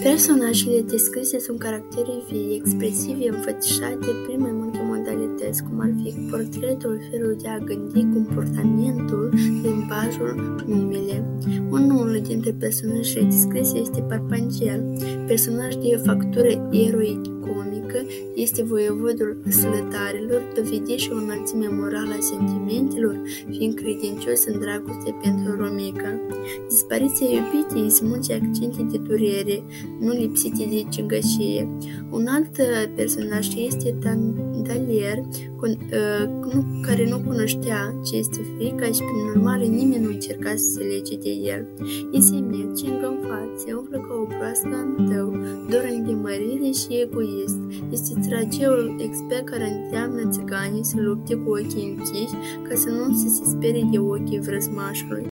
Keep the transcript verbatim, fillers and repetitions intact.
Personajele descrise sunt caractere vii, expresive, înfățișate prin mai multe modalități, cum ar fi portretul, felul de a gândi, comportamentul, limbajul, numele. Unul dintre personajele descrise este Parpangel, personaj de factură eroic-comică, este voievodul slătarilor, dovedește o înălțime morală a sentimentelor, fiind credincios în dragoste pentru Romica. Dispariția iubitei smulge accente de durere, nu lipsite de cingășie. Un alt personaj este Dandalier, care nu cunoștea ce este frica și prin urmare nimeni nu încerca să se lege de el. Este merge, îngânfat, se umflă ca o broască în tău, dornic de mărire și egoist. Este trageul expert care îndeamnă țiganii să lupte cu ochii închiși ca să nu se sperie de ochii vrăzmașului.